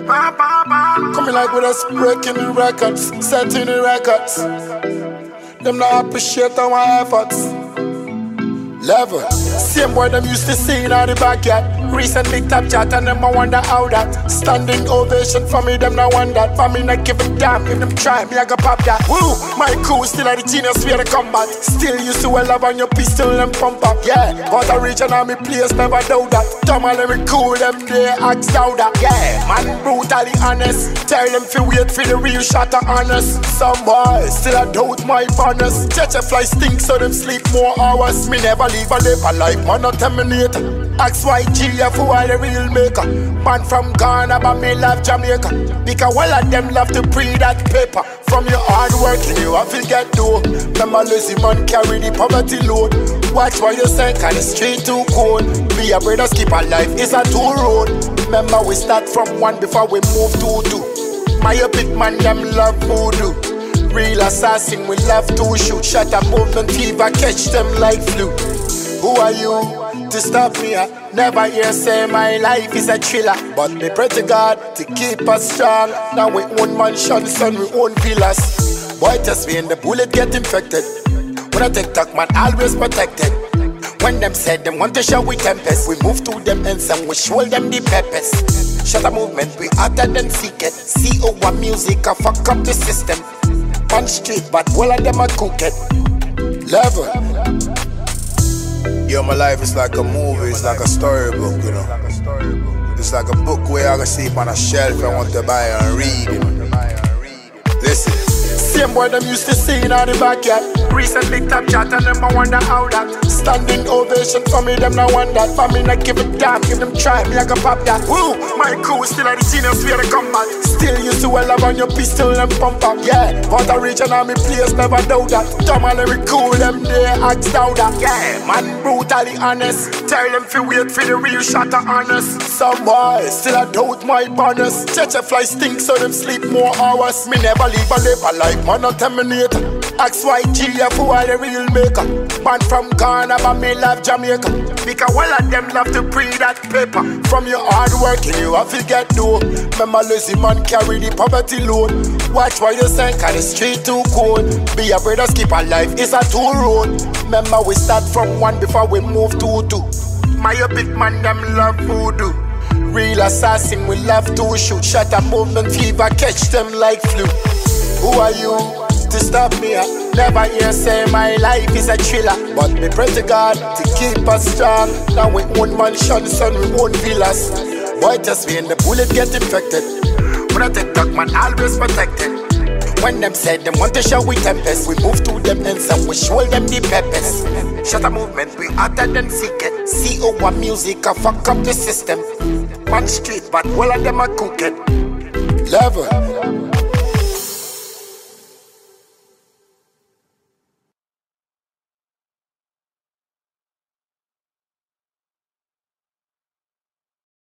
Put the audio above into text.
Coming like with us breaking the records, setting the records. Them not appreciate our efforts. Level. Same boy them used to sing out the backyard. Recent big top chat and them I wonder how that. Standing ovation for me, them not want that. For me not give a damn if them try me, I go pop that. Woo! My crew still at the genius where they combat. Still used to well up on your pistol and pump up. Yeah, but a region army place never doubt that. Tom and them cool, them they ask out that. Yeah, man brutally honest. Tell them to wait for the real shot of honest. Some boys still I doubt my bonus. Judge a fly stink so them sleep more hours. Me never leave a live a life, man not terminate. Ask YGF who are the real maker. Man from Ghana but me love Jamaica. Because all of them love to pre that paper. From your hard work you have to get dough. Remember lazy man carry the poverty load. Watch what you say cause the street too cold. Be a brother keep a life, it's a two road. Remember we start from one before we move to two. My big man them love voodoo. Real assassin we love to shoot. Shut up movement fever catch them like flu. Who are you to stop me? I never hear say my life is a thriller. But me pray to God to keep us strong. Now we own mansions and we own villas. Boy test me and the bullet get infected. When I take talk man always protected. When them said them want to show we tempest, we move to them ends and we show them the peppers. Shut a movement we hotter than secret. CO1 music I fuck up the system. On street but all of them are cooked. Level. Yo, my life is like a movie, it's like a storybook, you know. It's like a book where I can sleep on a shelf I want to buy and read, you know. Listen. Same boy them used to sing out the backyard. Recent big top chat and them I wonder how that. Standing ovation for me, them not want that. For me not give a damn, give them try me, I can pop that. Woo! My crew still at the genius where they combat. Still used to well up on your pistol and pump up. Yeah, but a region army place never doubt that. Tom and every cool, them they ask out that. Yeah, man brutally honest. Tell them to wait for the real shot of honest. Some boys still I doubt my bonus. Judge a fly stink so them sleep more hours. Me never live a life, man not terminate. Ask YGF who are the real maker. Man from Ghana but me love Jamaica. Because all of them love to pre that paper. From your hard work you have to get dough. Remember lazy man carry the poverty load. Watch what you say cause the street too cold. Be a brother keep a life, it's a two road. Remember we start from one before we move to two. My big man them love voodoo. Real assassin we love to shoot. Shut a movement fever catch them like flu. Who are you to stop me? I never hear say my life is a thriller. But me pray to God to keep us strong. Now we own mansions and we own villas. Boy test me and the bullet get infected. When I take talk man always protected. When them said them want to show we tempest, we move to them ends and we show them the peppers. Shut a movement we hotter than secret. CO1 music I fuck up the system. Man street but all of them are cooked. Level.